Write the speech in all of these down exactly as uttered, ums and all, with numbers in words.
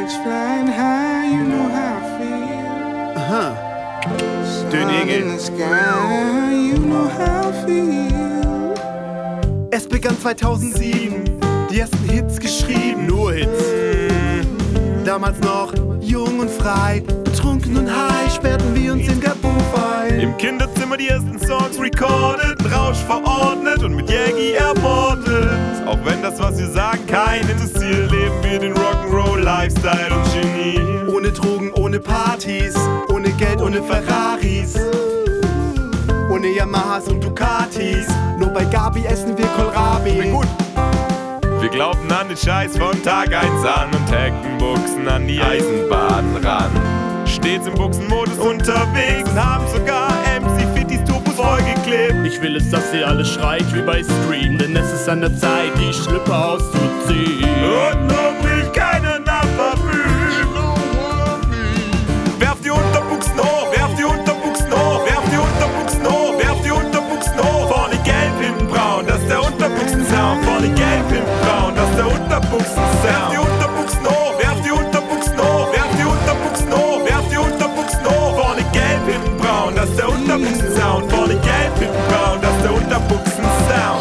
birds flying high, you know how I feel. Aha. Sun in the sky, you know how I feel. Es begann zweitausendsieben, die ersten Hits geschrieben. Nur Hits. Damals noch jung und frei, betrunken und high, sperrten wir uns in der Booth ein. Im Kinderzimmer die ersten Songs recorded, Rausch verordnet und mit Jägi ermordet. Auch wenn das, was wir sagen, keinen interessiert, leben wir den Rock'n'Roll Lifestyle und Genie. Ohne Drogen, ohne Partys, ohne Geld, ohne Ferraris, ohne Yamahas und Ducatis. Nur bei Gabi essen wir Kohlrabi. Bin gut. Wir glauben an den Scheiß von Tag eins an und hacken Buchsen an die Eisenbahn ran. Stets im Buchsenmodus unterwegs und haben sogar M C Fitties Turbos vollgeklebt. Ich will es, dass ihr alle schreit wie bei Scream, denn es ist an der Zeit, die Schlüpper auszuziehen. Und nun will keiner nach Parfüm. Werft die Unterbuchsen hoch, werft die Unterbuchsen hoch, werft die Unterbuchsen hoch, werft die Unterbuchsen hoch. Vorne gelb, hinten braun, das ist der Unterbuchsen-Sound. Vorne gelb, hinten braun, das ist der Unterbuchsen-Sound. Werft die Unterbuchsen hoch, werft die Unterbuchsen hoch, werft die Unterbuchsen hoch, werft die Unterbuchsen hoch. Vorne gelb, hinten braun, das ist der Unterbuchsen-Sound. Vorne gelb, hinten braun, das ist der Unterbuchsen-Sound.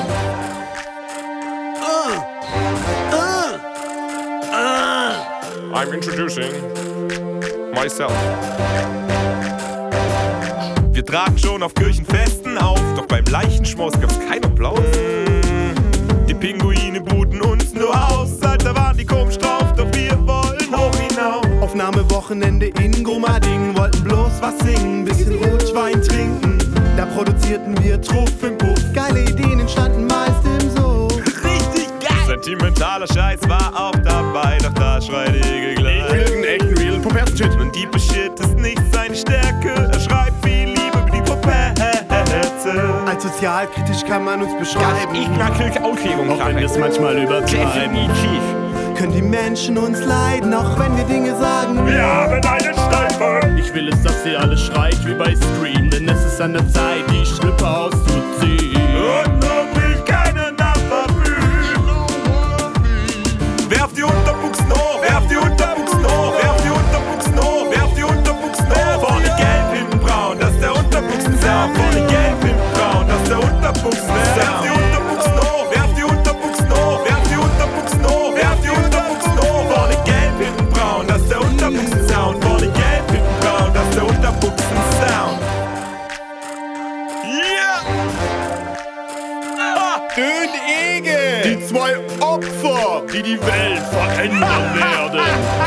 I'm introducing myself. Wir traten schon auf Kirchenfesten auf, doch beim Leichenschmaus gab's keinen Applaus. Die Pinguine buten uns nur aus, Alter waren die komisch drauf, doch wir wollen hoch hinaus. Aufnahmewochenende in Gromadingen, wollten bloß was singen, bisschen Rotwein trinken. Da produzierten wir Truff im Puff, geile Ideen entstanden meist im Suff. Richtig geil! Sentimentaler Scheiß war auch dabei, doch da schreit Egel gleich. Ich will den echten, realen Poperzen-Shit. Und Deep Shit ist nicht seine Stärke, er schreibt viel Liebe über die Popette. Als sozialkritisch kann man uns beschreiben. Ich knackelige Aufregung, Auch wenn wir es manchmal übertreiben. definitiv. Können die Menschen uns leiden, auch wenn wir Dinge sagen? Wir haben einen Steifen. Ich will es, dass ihr alle schreit wie bei Scream, denn es ist an der Zeit, die Schlüpper auszuziehen. Und nun will keiner nach Parfüm. Werft die Unterbuchsen hoch, werft die Unterbuchsen hoch, werft die Unterbuchsen hoch, werft die Unterbuchsen hoch. Vorne gelb, hinten braun, das ist der Unterbuchsen-Sound. Vorne gelb, hinten braun, das ist der Unterbuchsen-Sound. Werft die Unterbuchsen hoch, werft die Unterbuchsen hoch, werft die Unterbuchsen hoch, werft die Unterbuchsen hoch. Vorne gelb, hinten braun, das ist der Unterbuchsen-Sound. Vorne gelb, hinten braun, das ist der Unterbuchsen-Sound. Yeah! Ah! Dünn Egel! Die zwei Opfer, die die Welt verändern werden.